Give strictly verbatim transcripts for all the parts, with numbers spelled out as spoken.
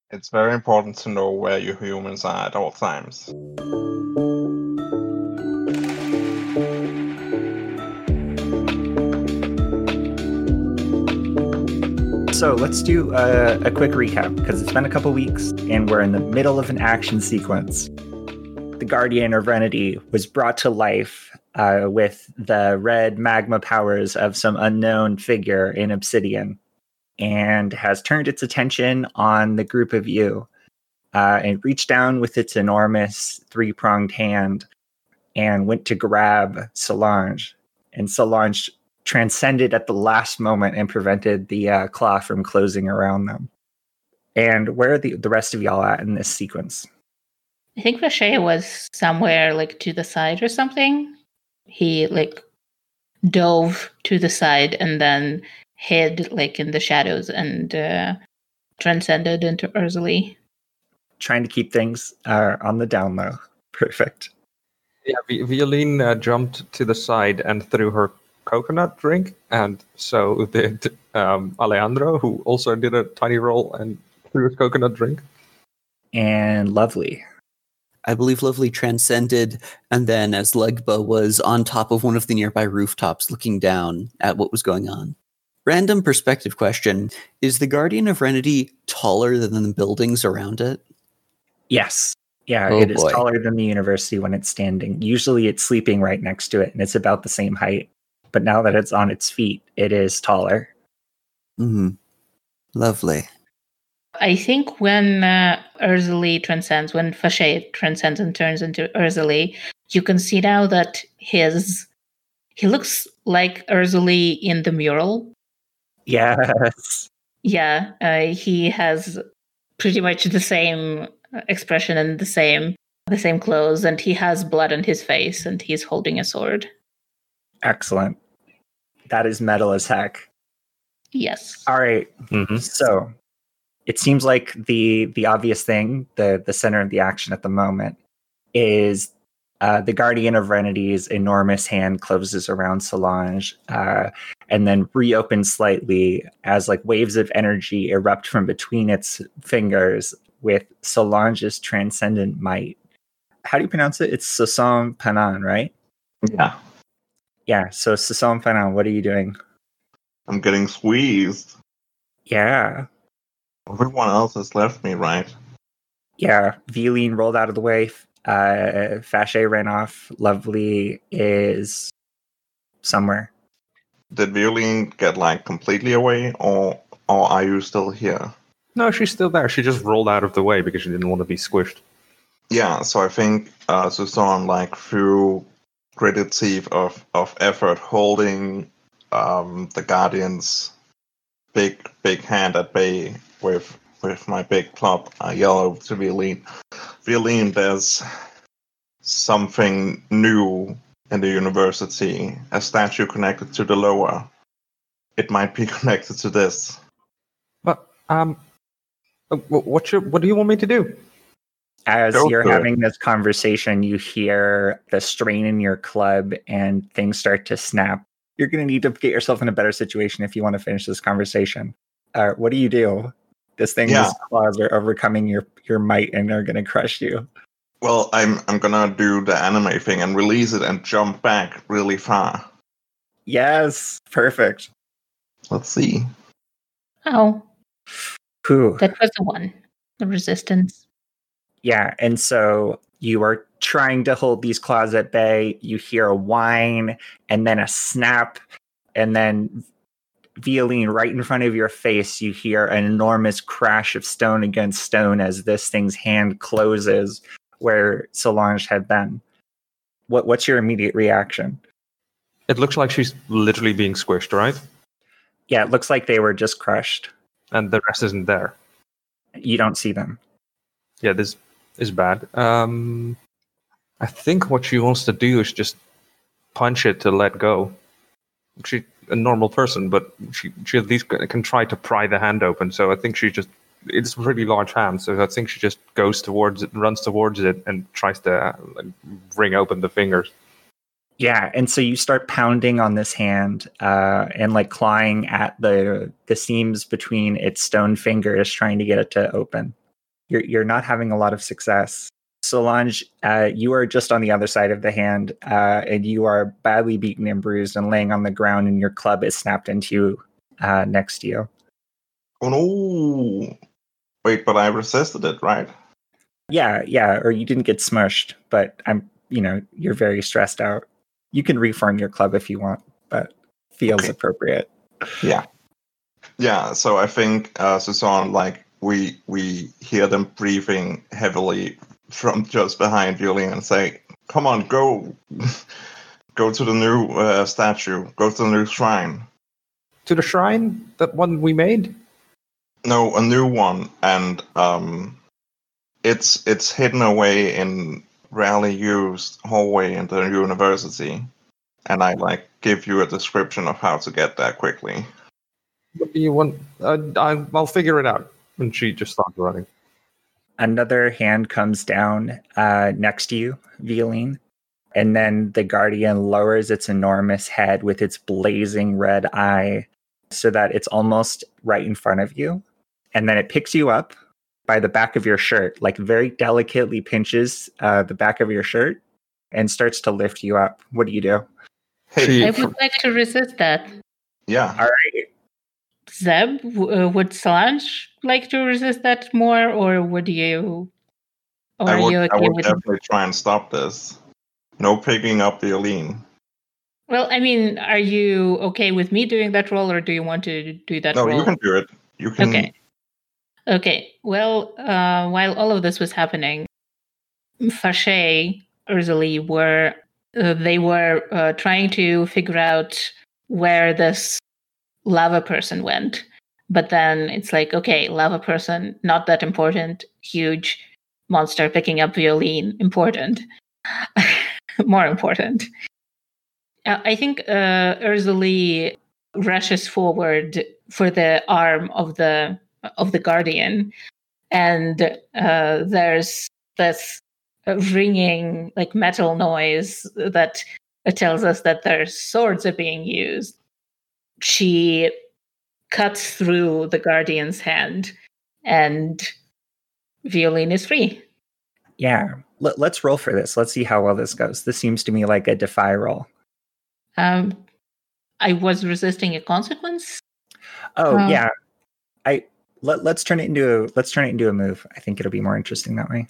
It's very important to know where your humans are at all times. So let's do a, a quick recap, because it's been a couple weeks and we're in the middle of an action sequence. The Guardian of Renity was brought to life uh, with the red magma powers of some unknown figure in Obsidian, and has turned its attention on the group of you uh, and reached down with its enormous three-pronged hand and went to grab Solange. And Solange transcended at the last moment and prevented the uh, claw from closing around them. And where are the, the rest of y'all at in this sequence? I think Vache was somewhere like to the side or something. He like dove to the side and then hid like in the shadows and uh, transcended into Urzuli. Trying to keep things uh, on the down low. Perfect. Yeah, v- Violine uh, jumped to the side and threw her coconut drink, and so did um, Alejandro, who also did a tiny roll and threw his coconut drink. And Lovely. I believe Lovely transcended, and then as Legba was on top of one of the nearby rooftops looking down at what was going on. Random perspective question. Is the Guardian of Renity taller than the buildings around it? Yes. Yeah, Oh, it is boy. taller than the university when it's standing. Usually it's sleeping right next to it, and it's about the same height. But now that it's on its feet, it is taller. Mm-hmm. Lovely. I think when uh, Urzuli transcends, when Vache transcends and turns into Urzuli, you can see now that his he looks like Urzuli in the mural. Yes. Yeah, uh, he has pretty much the same expression and the same the same clothes, and he has blood on his face, and he's holding a sword. Excellent. That is metal as heck. Yes. All right. Mm-hmm. So it seems like the the obvious thing, the the center of the action at the moment, is uh, the Guardian of Renity's enormous hand closes around Solange, uh, and then reopens slightly as like waves of energy erupt from between its fingers with Solange's transcendent might. How do you pronounce it? It's Sasan Panan, right? Yeah, Yeah. So Sasan Panan, what are you doing? I'm getting squeezed. Yeah. Everyone else has left me, right? Yeah, Violine rolled out of the way. Uh, Vache ran off. Lovely is somewhere. Did Violine get like completely away, or or are you still here? No, she's still there. She just rolled out of the way because she didn't want to be squished. Yeah, so I think uh, Susan, like through gritted teeth of of effort, holding um, the Guardian's big big hand at bay with with my big club, I yell over to Violine. Violine, there's something new in the university. A statue connected to the lower. It might be connected to this. But um, uh, wh- what you, what do you want me to do? As Go you're for it. having this conversation, you hear the strain in your club and things start to snap. You're going to need to get yourself in a better situation if you want to finish this conversation. Uh, what do you do? This thing's Yeah. claws are overcoming your, your might and are going to crush you. Well, I'm I'm gonna do the anime thing and release it and jump back really far. Yes, perfect. Let's see. Oh, Whew. that was the one. The resistance. Yeah, and so you are trying to hold these claws at bay. You hear a whine and then a snap, and then Violine right in front of your face. You hear an enormous crash of stone against stone as this thing's hand closes where Solange had been. What what's your immediate reaction? It looks like she's literally being squished, right? Yeah, it looks like they were just crushed. And the rest isn't there. You don't see them. Yeah, this is bad. Um, I think what she wants to do is just punch it to let go. She's a normal person, but she, she at least can try to pry the hand open. So I think she just, it's a really large hand. So I think she just goes towards it, runs towards it, and tries to uh, like, wring open the fingers. Yeah, and so you start pounding on this hand uh, and like clawing at the the seams between its stone fingers, trying to get it to open. you're you're not having a lot of success. Solange, uh, you are just on the other side of the hand, uh, and you are badly beaten and bruised and laying on the ground, and your club is snapped into you uh, next to you. Oh no! Wait, but I resisted it, right? Yeah, yeah, or you didn't get smushed, but I'm, you know, you're very stressed out. You can reform your club if you want, but feels Okay. appropriate. Yeah. Yeah, so I think, uh, Susan, like, we we hear them breathing heavily from just behind Violin and say, come on, go. Go to the new uh, statue. Go to the new shrine. To the shrine? That one we made? No, a new one. And um, it's it's hidden away in rarely used hallway in the university. And I, like, give you a description of how to get there quickly. What do you want? Uh, I, I'll figure it out. And she just starts running. Another hand comes down uh, next to you, Violin, and then the Guardian lowers its enormous head with its blazing red eye so that it's almost right in front of you. And then it picks you up by the back of your shirt, like very delicately pinches uh, the back of your shirt and starts to lift you up. What do you do? Hey, She- I would like to resist that. yeah. All right. Zeb, w- uh, would Solange like to resist that more, or would you? Or I are would, you I okay would with? definitely try and stop this. No picking up Violin. Well, I mean, are you okay with me doing that role, or do you want to do that No, role? you can do it. You can. Okay. Okay. Well, uh, while all of this was happening, Fache, Urzuli were uh, they were uh, trying to figure out where this lava person went. But then it's like, okay, lava person, not that important. Huge monster picking up Violin, important. More important. Uh, I think uh, Urzuli rushes forward for the arm of the of the Guardian, and uh, there's this ringing, like metal noise that tells us that their swords are being used. She cuts through the Guardian's hand, and Violin is free. Yeah. Let, let's roll for this. Let's see how well this goes. This seems to me like a defy roll. Um, I was resisting a consequence. Oh Uh, yeah. I let, let's turn it into a let's turn it into a move. I think it'll be more interesting that way.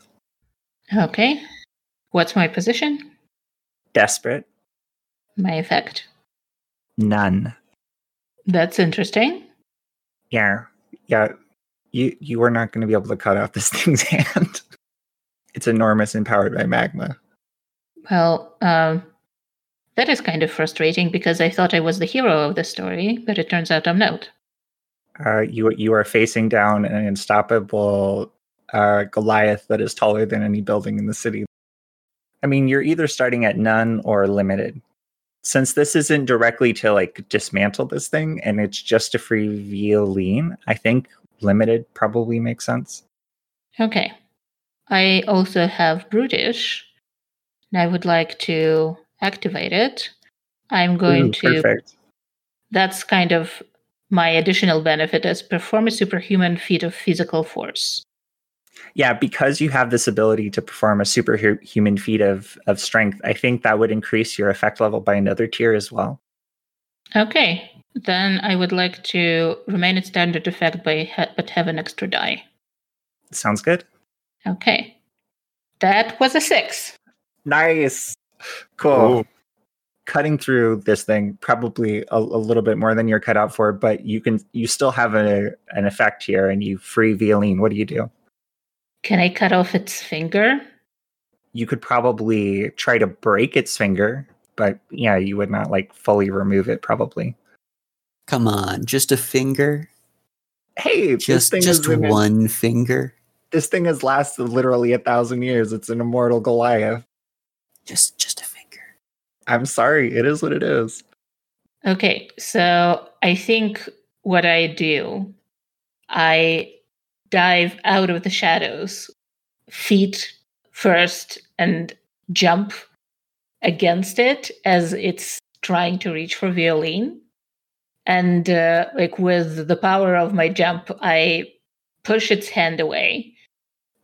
Okay. What's my position? Desperate. My effect. None. That's interesting. Yeah. Yeah. You you are not going to be able to cut off this thing's hand. It's enormous and powered by magma. Well, um, that is kind of frustrating because I thought I was the hero of the story, but it turns out I'm not. Uh, you you are facing down an unstoppable uh, Goliath that is taller than any building in the city. I mean, you're either starting at none or limited. Since this isn't directly to like dismantle this thing, and it's just a free Violin, I think limited probably makes sense. Okay. I also have Brutish, and I would like to activate it. I'm going Ooh, to. perfect. That's kind of my additional benefit as perform a superhuman feat of physical force. Yeah, because you have this ability to perform a superhuman feat of, of strength, I think that would increase your effect level by another tier as well. Okay. Then I would like to remain at standard effect by ha- but have an extra die. Sounds good. Okay. That was a six. Nice. Cool. Cutting through this thing, probably a, a little bit more than you're cut out for, but you can you still have a, an effect here and you free Violin. What do you do? Can I cut off its finger? You could probably try to break its finger, but yeah, you would not like fully remove it probably. Come on, just a finger? Hey, this Just thing just is in- one finger? this thing has lasted literally a thousand years. It's an immortal Goliath. Just just a finger. I'm sorry, it is what it is. Okay, so I think what I do, I dive out of the shadows, feet first, and jump against it as it's trying to reach for Violin. And uh, like with the power of my jump, I push its hand away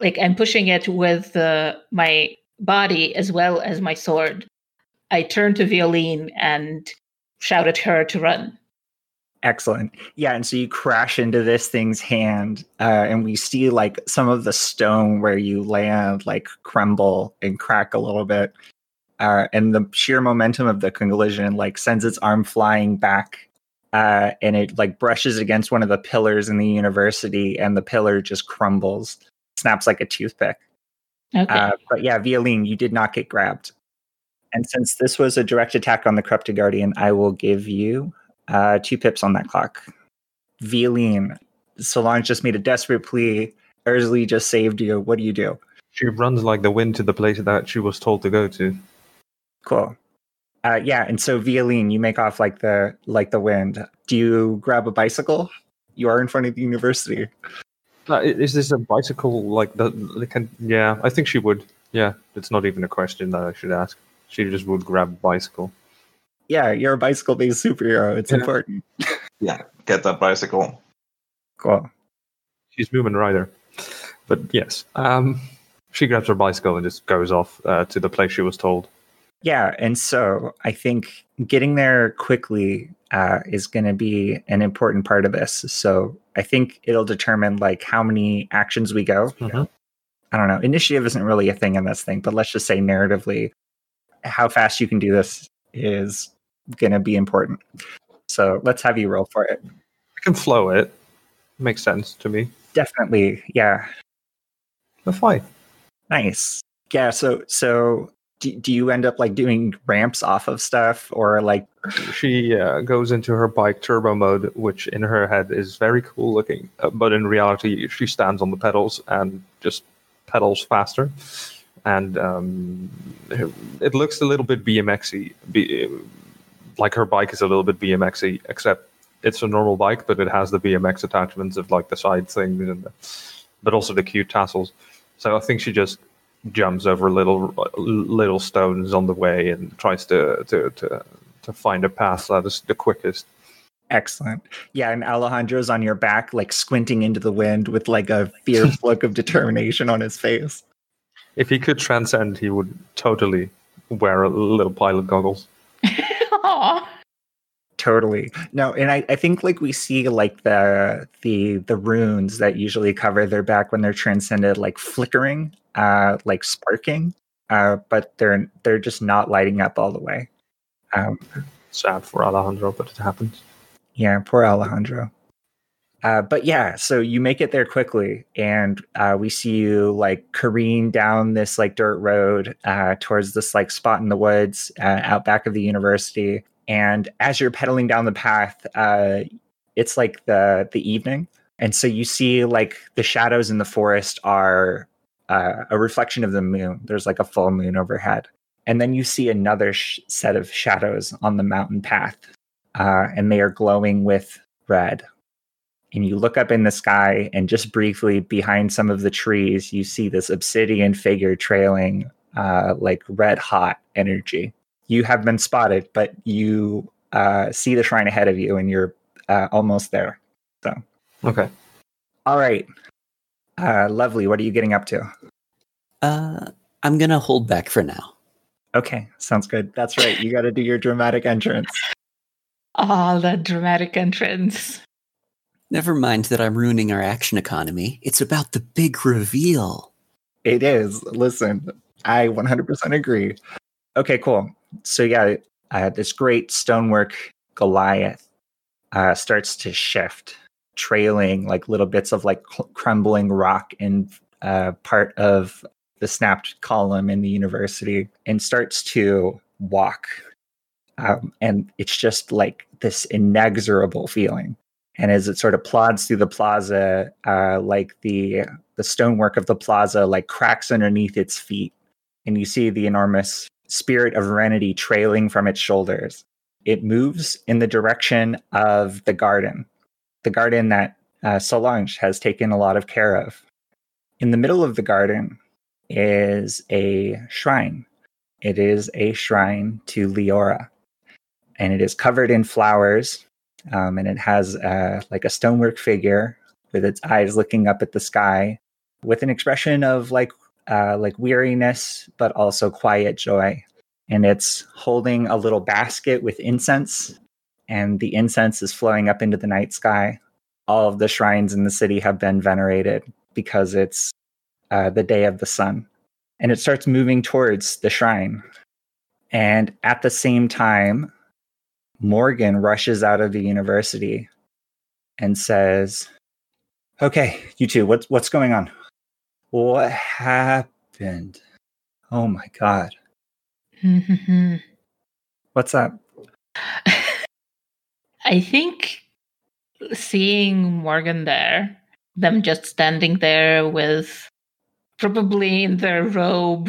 like I'm pushing it with uh, my body as well as my sword. I turn to Violine and shout at her to run. Excellent. Yeah, and so you crash into this thing's hand, uh, and we see like some of the stone where you land like crumble and crack a little bit. Uh, and the sheer momentum of the collision like sends its arm flying back, uh, and it like brushes against one of the pillars in the university, and the pillar just crumbles, snaps like a toothpick. Okay. Uh, but yeah, Violine, you did not get grabbed. And since this was a direct attack on the Corrupted Guardian, I will give you uh, two pips on that clock. Violine, Solange just made a desperate plea. Ursley just saved you. What do you do? She runs like the wind to the place that she was told to go to. Cool. Uh, yeah, and so Violine, you make off like the like the wind. Do you grab a bicycle? You are in front of the university. Uh, is this a bicycle like the? Like, yeah, I think she would. Yeah, it's not even a question that I should ask. She just would grab a bicycle. Yeah, you're a bicycle-based superhero. It's Yeah. important. Yeah, get that bicycle. Cool. She's Moomin Rider. But yes, um, she grabs her bicycle and just goes off uh, to the place she was told. Yeah, and so I think getting there quickly uh, is going to be an important part of this. So I think it'll determine like how many actions we go. Mhm. I don't know. Initiative isn't really a thing in this thing, but let's just say narratively, how fast you can do this is going to be important. So let's have you roll for it. I can flow it. Makes sense to me. Definitely, yeah. But fine. Nice. Yeah. So so do, do you end up like doing ramps off of stuff or like? She uh, goes into her bike turbo mode, which in her head is very cool looking. Uh, but in reality, she stands on the pedals and just pedals faster. And um, it looks a little bit B M X-y. B- like her bike is a little bit B M X-y, except it's a normal bike, but it has the B M X attachments of like the side things, and the, but also the cute tassels. So I think she just jumps over little little stones on the way and tries to to to, to find a path that is the quickest. Excellent. Yeah, and Alejandro's on your back, like squinting into the wind with like a fierce look of determination on his face. If he could transcend, he would totally wear a little pilot goggles. Aw. Totally. No, and I, I think like we see like the the the runes that usually cover their back when they're transcended, like flickering, uh, like sparking, uh, but they're they're just not lighting up all the way. Um, Sad for Alejandro, but it happens. yeah, poor Alejandro. Uh, but yeah, so you make it there quickly, and uh, we see you like careen down this like dirt road uh, towards this like spot in the woods uh, out back of the university. And as you're pedaling down the path, uh, it's like the the evening, and so you see like the shadows in the forest are uh, a reflection of the moon. There's like a full moon overhead, and then you see another sh- set of shadows on the mountain path, uh, and they are glowing with red. And you look up in the sky, and just briefly behind some of the trees, you see this obsidian figure trailing uh, like red hot energy. You have been spotted, but you uh, see the shrine ahead of you, and you're uh, almost there. So, Okay. all right, uh, lovely. What are you getting up to? Uh, I'm gonna hold back for now. Okay, sounds good. That's right. You got to do your dramatic entrance. Oh, the dramatic entrance. Never mind that I'm ruining our action economy. It's about the big reveal. It is. Listen, I one hundred percent agree. Okay, cool. So yeah, uh, this great stonework Goliath uh, starts to shift, trailing like little bits of like cl- crumbling rock in uh, part of the snapped column in the university, and starts to walk. Um, and it's just like this inexorable feeling. And as it sort of plods through the plaza, uh, like the the stonework of the plaza like cracks underneath its feet, and you see the enormous spirit of Renity trailing from its shoulders. It moves in the direction of the garden, the garden that uh, Solange has taken a lot of care of. In the middle of the garden is a shrine. It is a shrine to Leora, and it is covered in flowers. Um, and it has uh, like a stonework figure with its eyes looking up at the sky, with an expression of like uh, like weariness, but also quiet joy. And it's holding a little basket with incense, and the incense is flowing up into the night sky. All of the shrines in the city have been venerated because it's uh, the day of the sun. And it starts moving towards the shrine. And at the same time, Morgan rushes out of the university and says, "Okay, you two, what's what's going on? What happened? Oh my God. Mm-hmm. What's up?" I think seeing Morgan there, them just standing there with probably in their robe,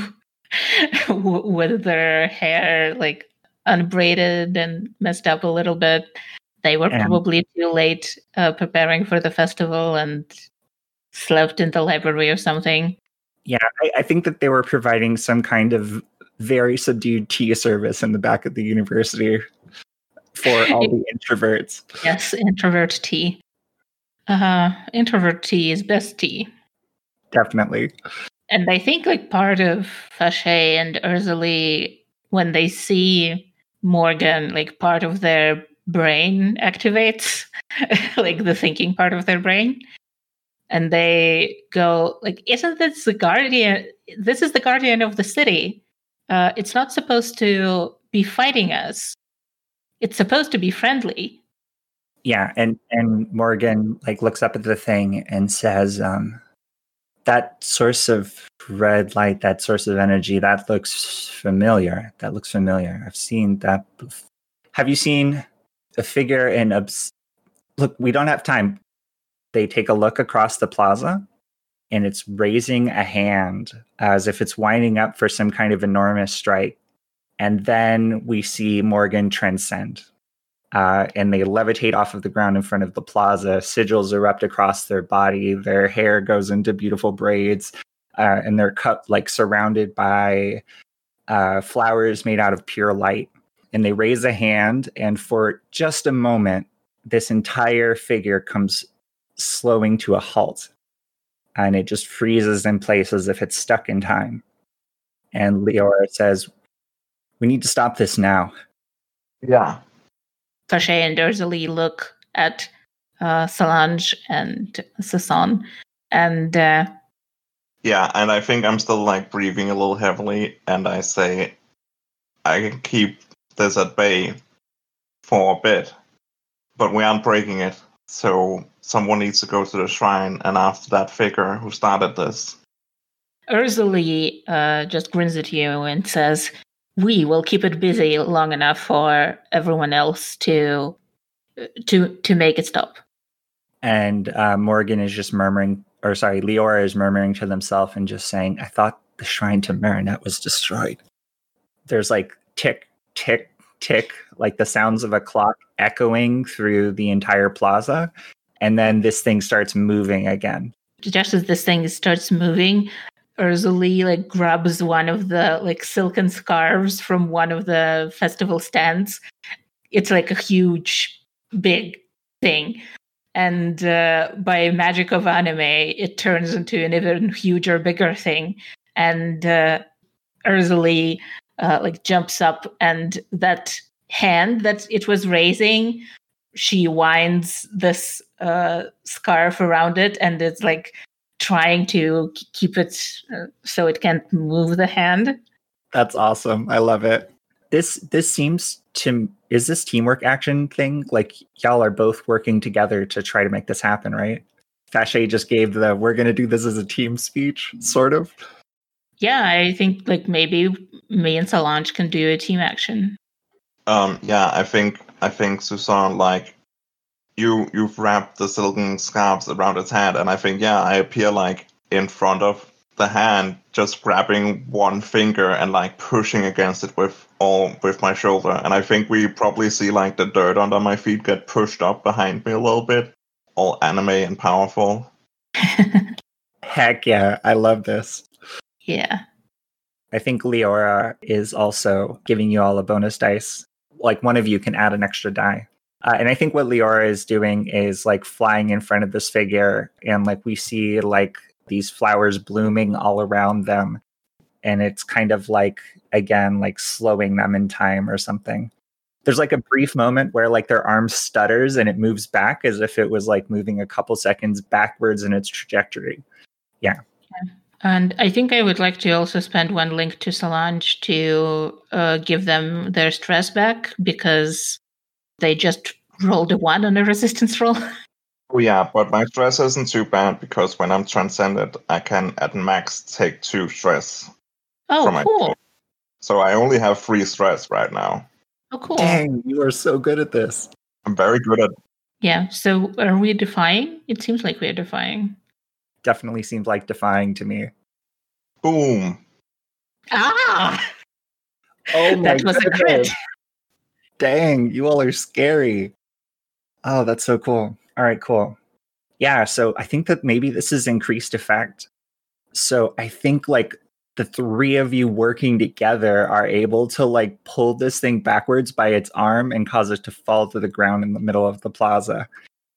w- with their hair like unbraided and messed up a little bit. They were And- probably too late uh, preparing for the festival and slept in the library or something. Yeah, I, I think that they were providing some kind of very subdued tea service in the back of the university for all the introverts. Yes, introvert tea. Uh, introvert tea is best tea. Definitely. And I think like part of Fache and Urzuli, when they see Morgan, like part of their brain activates, like the thinking part of their brain. And they go like, isn't this the guardian? This is the guardian of the city. Uh, it's not supposed to be fighting us. It's supposed to be friendly. Yeah, and, and Morgan like looks up at the thing and says, um, that source of red light, that source of energy, that looks familiar. That looks familiar. I've seen that. Before. Have you seen a figure in... Obs- Look, we don't have time. They take a look across the plaza, and it's raising a hand as if it's winding up for some kind of enormous strike. And then we see Morgan transcend. Uh, and they levitate off of the ground in front of the plaza. Sigils erupt across their body. Their hair goes into beautiful braids. Uh, and they're cut, like, surrounded by uh, flowers made out of pure light. And they raise a hand, and for just a moment, this entire figure comes slowing to a halt, and it just freezes in place as if it's stuck in time. And Leora says, "We need to stop this now." Yeah. Fache and Urzuli look at uh, Solange and Sason, and uh, Yeah, and I think I'm still like breathing a little heavily, and I say, I can keep this at bay for a bit, but we aren't breaking it. So someone needs to go to the shrine and after that figure who started this. Urzuli uh, just grins at you and says, "We will keep it busy long enough for everyone else to to to make it stop." And uh, Morgan is just murmuring, or sorry, Leora is murmuring to themselves and just saying, "I thought the shrine to Marinette was destroyed." There's like tick, tick, tick, like the sounds of a clock echoing through the entire plaza. And then this thing starts moving again. Just as this thing starts moving, Urzuli like grabs one of the like silken scarves from one of the festival stands. It's like a huge, big thing. And uh, by magic of anime, it turns into an even huger, bigger thing. And uh, Urzuli uh, like jumps up, and that hand that it was raising, she winds this uh, scarf around it, and it's like trying to keep it uh, so it can't move the hand. That's awesome. I love it. This this seems to is this teamwork action thing? Like y'all are both working together to try to make this happen, right? Fache just gave the "we're going to do this as a team" speech, sort of. Yeah, I think like maybe me and Solange can do a team action. Um, yeah, I think I think Susan, like you you've wrapped the silken scarves around its head, and I think yeah, I appear like in front of the hand, just grabbing one finger and like pushing against it with all with my shoulder. And I think we probably see like the dirt under my feet get pushed up behind me a little bit, all anime and powerful. Heck yeah, I love this. Yeah. I think Leora is also giving you all a bonus dice. Like one of you can add an extra die. Uh, and I think what Leora is doing is like flying in front of this figure, and like we see like these flowers blooming all around them. And it's kind of like, again, like slowing them in time or something. There's like a brief moment where like their arm stutters and it moves back as if it was like moving a couple seconds backwards in its trajectory. Yeah. yeah. And I think I would like to also spend one link to Solange to uh, give them their stress back, because they just rolled a one on a resistance roll. Oh yeah, but my stress isn't too bad because when I'm transcended, I can at max take two stress. Oh, from my cool. team. So I only have three stress right now. Oh, cool. Dang, you are so good at this. I'm very good at. Yeah, so are we defying? It seems like we're defying. Definitely seems like defying to me. Boom. Ah! Oh my That was goodness. a crit. Dang, you all are scary. Oh, that's so cool. All right, cool. Yeah, so I think that maybe this is increased effect. So I think like the three of you working together are able to like pull this thing backwards by its arm and cause it to fall to the ground in the middle of the plaza.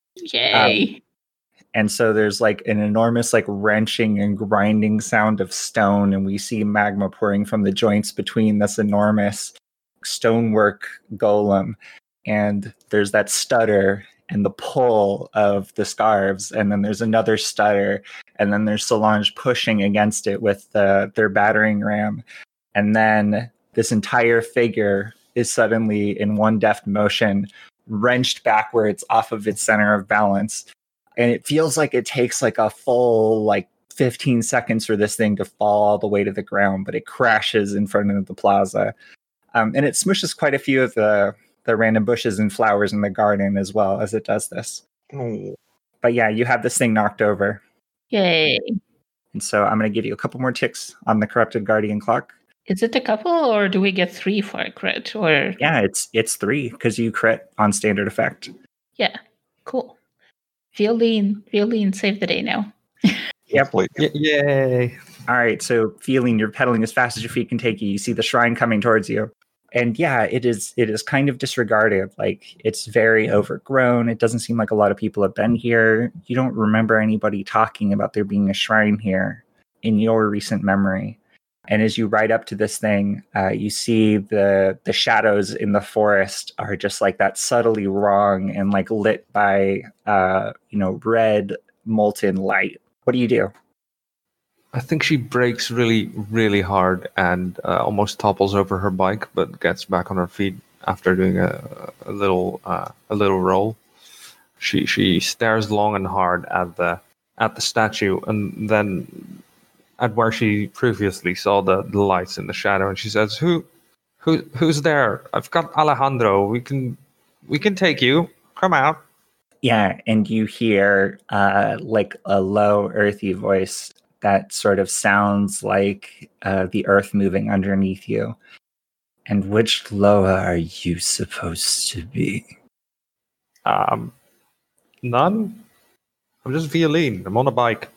Yay. Um, and so there's like an enormous like wrenching and grinding sound of stone, and we see magma pouring from the joints between this enormous stonework golem. And there's that stutter and the pull of the scarves, and then there's another stutter, and then there's Solange pushing against it with the, their battering ram. And then this entire figure is suddenly in one deft motion wrenched backwards off of its center of balance. And it feels like it takes like a full like fifteen seconds for this thing to fall all the way to the ground, but it crashes in front of the plaza. Um, and it smushes quite a few of the, the random bushes and flowers in the garden as well as it does this. Oh. But yeah, you have this thing knocked over. Yay. And so I'm going to give you a couple more ticks on the Corrupted Guardian clock. Is it a couple, or do we get three for a crit? Or Yeah, it's it's three because you crit on standard effect. yeah, cool. Feel lean, feel lean. Save the day now. Yep. Y- yay! All right, so feeling you're pedaling as fast as your feet can take you. You see the shrine coming towards you. And yeah, it is it is kind of disregarded. Like, it's very overgrown. It doesn't seem like a lot of people have been here. You don't remember anybody talking about there being a shrine here in your recent memory. And as you ride up to this thing, uh, you see the the shadows in the forest are just like that subtly wrong and like lit by uh, you know, red molten light. What do you do? I think she brakes really, really hard and uh, almost topples over her bike, but gets back on her feet after doing a, a little uh, a little roll. She she stares long and hard at the at the statue, and then at where she previously saw the, the lights in the shadow, and she says, "Who, who, who's there? I've got Alejandro. We can, we can take you. Come out." Yeah, and you hear uh, like a low, earthy voice that sort of sounds like uh, the earth moving underneath you. And which Loa are you supposed to be? Um, none. I'm just Violin. I'm on a bike.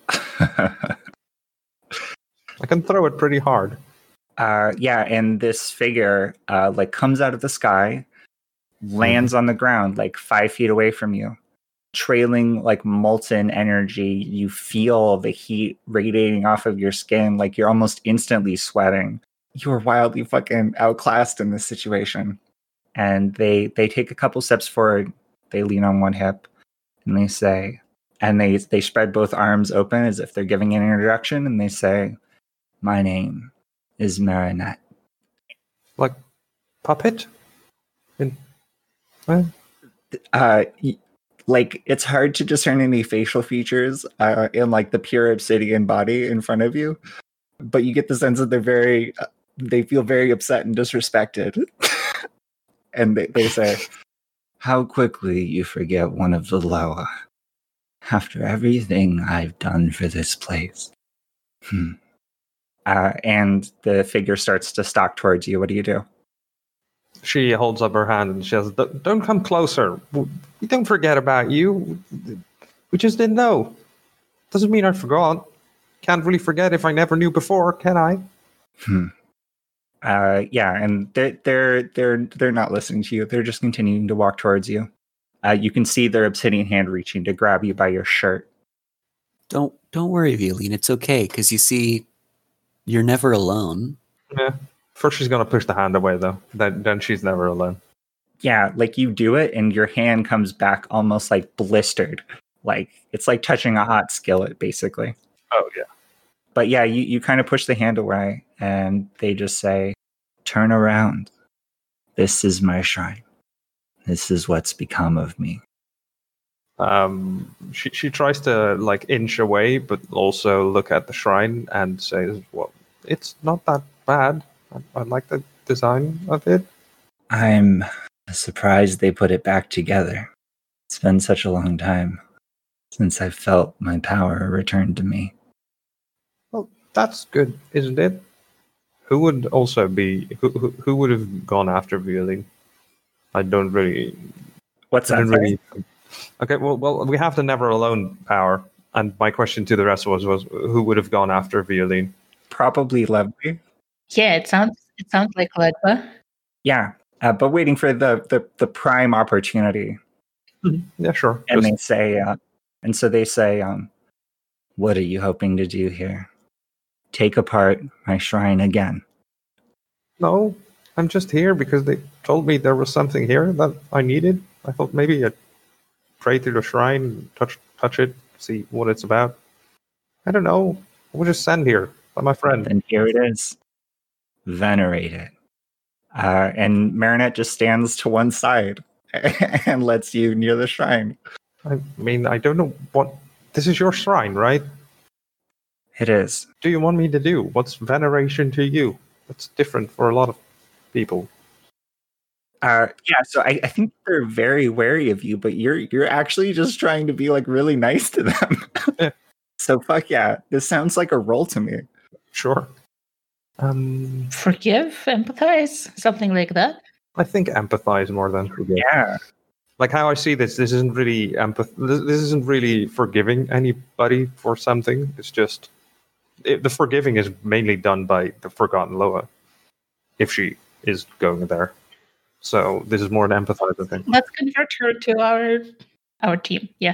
I can throw it pretty hard. Uh, yeah, and this figure uh, like comes out of the sky, lands mm-hmm. on the ground like five feet away from you, trailing like molten energy. You feel the heat radiating off of your skin, like you're almost instantly sweating. You are wildly fucking outclassed in this situation. And they they take a couple steps forward. They lean on one hip, and they say, and they they spread both arms open as if they're giving an introduction, and they say, "My name is Marinette." Like puppet? In, well. Uh, like it's hard to discern any facial features uh, in like the pure obsidian body in front of you, but you get the sense that they're very, uh, they feel very upset and disrespected. And they, they say, "How quickly you forget one of the Loa after everything I've done for this place." Hmm. Uh, and the figure starts to stalk towards you. What do you do? She holds up her hand and she says, "Don't come closer. We don't forget about you. We just didn't know. Doesn't mean I forgot. Can't really forget if I never knew before, can I?" Hmm. Uh, yeah, and they're they're they're they're not listening to you. They're just continuing to walk towards you. Uh, you can see their obsidian hand reaching to grab you by your shirt. Don't don't worry, Violine. It's okay, because you see, you're never alone. Yeah. First, she's gonna push the hand away, though. Then, then she's never alone. Yeah, like you do it, and your hand comes back almost like blistered. Like it's like touching a hot skillet, basically. Oh yeah. But yeah, you, you kind of push the hand away, and they just say, "Turn around. This is my shrine. This is what's become of me." Um, she she tries to like inch away, but also look at the shrine and says, "Well, it's not that bad. I, I like the design of it." I'm surprised they put it back together. It's been such a long time since I felt my power return to me. Well, that's good, isn't it? Who would also be who who, who would have gone after Violine? I don't really. What's I that? don't really. Okay, well, well, we have the never alone power, and my question to the rest was was who would have gone after Violine? Probably Lovely. Yeah, it sounds it sounds like Legba. Yeah, uh, but waiting for the, the, the prime opportunity. Yeah, sure. And Just- they say, uh, and so they say, um, "What are you hoping to do here? Take apart my shrine again?" No, I'm just here because they told me there was something here that I needed. I thought maybe I'd pray to the shrine, touch touch it, see what it's about. I don't know. I was just sent here by my friend. And here it is. Venerate it. Uh, and Marinette just stands to one side and lets you near the shrine. I mean, I don't know what... This is your shrine, right? It is. Do you want me to do? What's veneration to you? That's different for a lot of people. Uh, yeah, so I, I think they're very wary of you, but you're you're actually just trying to be like really nice to them. Yeah. So fuck yeah, this sounds like a role to me. Sure. Um, Forgive, empathize, something like that. I think empathize more than forgive. Yeah, Like how I see this, this isn't really empath. This, this isn't really forgiving anybody for something. It's just it, the forgiving is mainly done by the Forgotten Loa, if she is going there. So this is more an empathizer thing. Let's convert her to our our team. Yeah.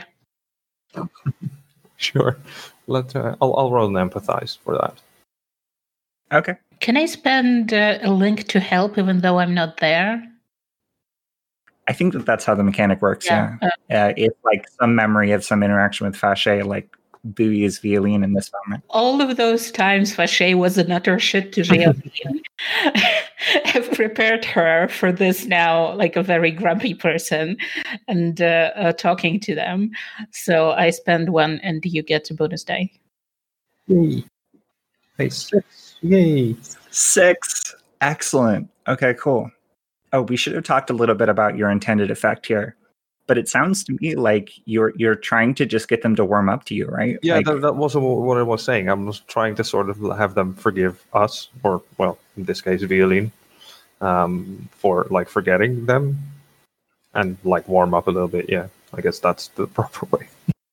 Sure. Let uh, I'll I'll roll an empathize for that. okay. Can I spend uh, a link to help even though I'm not there? I think that that's how the mechanic works. Yeah, Yeah. uh, it's like some memory of some interaction with Fache, like buoys Violine in this moment. All of those times Fache was an utter shit to Violine have prepared her for this now, like a very grumpy person, and uh, uh, talking to them. So I spend one, and you get a bonus die. Yay! Hey, six. Yay! Six. Excellent. Okay, cool. Oh, we should have talked a little bit about your intended effect here. But it sounds to me like you're you're trying to just get them to warm up to you, right? Yeah, Like, that, that was what I was saying. I was trying to sort of have them forgive us, or well, in this case, Violine, um, for like forgetting them, and like warm up a little bit. Yeah, I guess that's the proper way.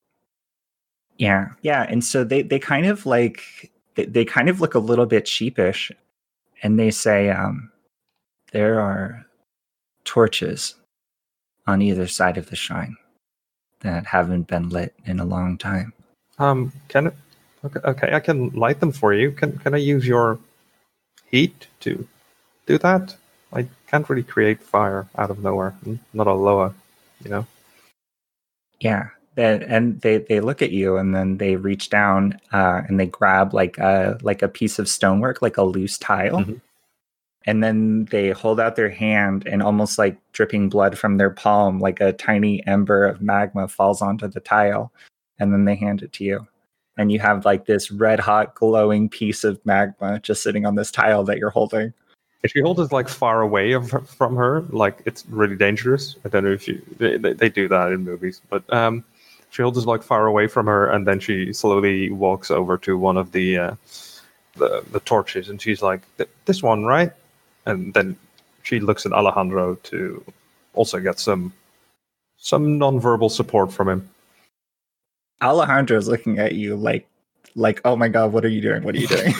yeah, yeah. And so they they kind of like they, they kind of look a little bit sheepish, and they say, um, "There are torches on either side of the shrine that haven't been lit in a long time." Um, can it? Okay, okay, I can light them for you. Can can I use your heat to do that? I can't really create fire out of nowhere. I'm not a Loa, you know. Yeah. That, and they, they look at you, and then they reach down uh, and they grab like a like a piece of stonework, like a loose tile, Mhm. and then they hold out their hand, and almost like dripping blood from their palm, like a tiny ember of magma falls onto the tile, and then they hand it to you, and you have like this red hot glowing piece of magma just sitting on this tile that you're holding. If she holds it like far away of her, from her, like it's really dangerous. I don't know if you they, they, they do that in movies, but um, she holds it like far away from her, and then she slowly walks over to one of the uh, the the torches, and she's like, "This one, right?" And then she looks at Alejandro to also get some some nonverbal support from him. Alejandro's looking at you like like oh my god, what are you doing? What are you doing?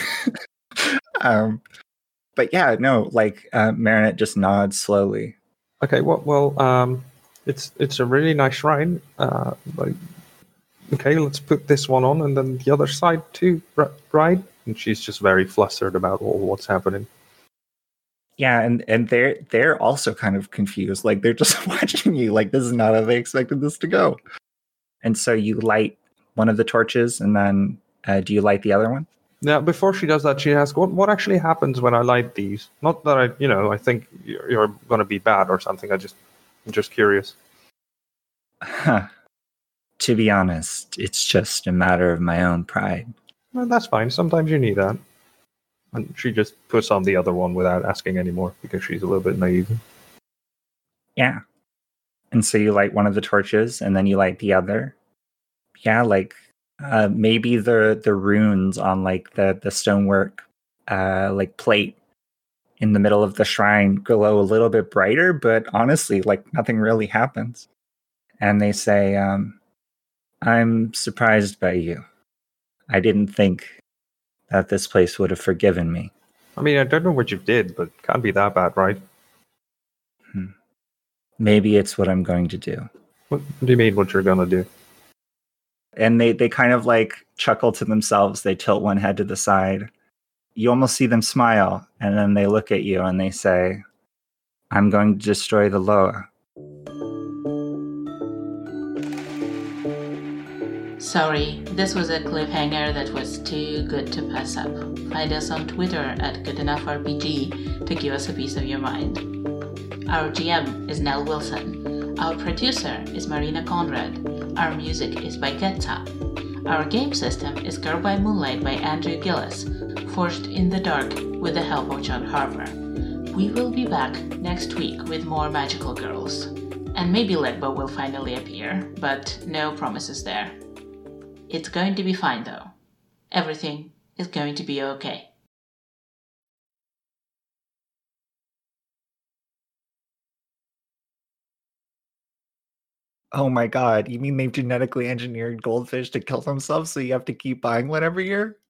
um but yeah, no, like uh Marinette just nods slowly. Okay, well, well, um, it's it's a really nice shrine. Uh, like okay, let's put this one on and then the other side too, right? And she's just very flustered about all what's happening. Yeah, and, and they're they're also kind of confused. Like they're just watching you. Like this is not how they expected this to go. And so you light one of the torches, and then uh, do you light the other one? Now, before she does that, she asks, "What what actually happens when I light these? Not that I, you know, I think you're, you're going to be bad or something. I just, I'm just curious." Huh. To be honest, it's just a matter of my own pride. Well, that's fine. Sometimes you need that. And she just puts on the other one without asking anymore because she's a little bit naive. Yeah. And so you light one of the torches, and then you light the other. Yeah, like uh, maybe the the runes on like the the stonework, uh, like plate in the middle of the shrine glow a little bit brighter, but honestly, like nothing really happens. And they say, um, "I'm surprised by you. I didn't think that this place would have forgiven me." I mean, I don't know what you did, but it can't be that bad, right? Hmm. Maybe it's what I'm going to do. What do you mean what you're going to do? And they, they kind of like chuckle to themselves. They tilt one head to the side. You almost see them smile, and then they look at you and they say, "I'm going to destroy the Loa." Sorry, this was a cliffhanger that was too good to pass up. Find us on Twitter at GoodEnoughRPG to give us a piece of your mind. Our G M is Nell Wilson. Our producer is Marina Conrad. Our music is by Getza. Our game system is Girl by Moonlight by Andrew Gillis, forged in the dark with the help of John Harper. We will be back next week with more magical girls. And maybe Legbo will finally appear, but no promises there. It's going to be fine though. Everything is going to be okay. Oh my god, you mean they've genetically engineered goldfish to kill themselves so you have to keep buying one every year?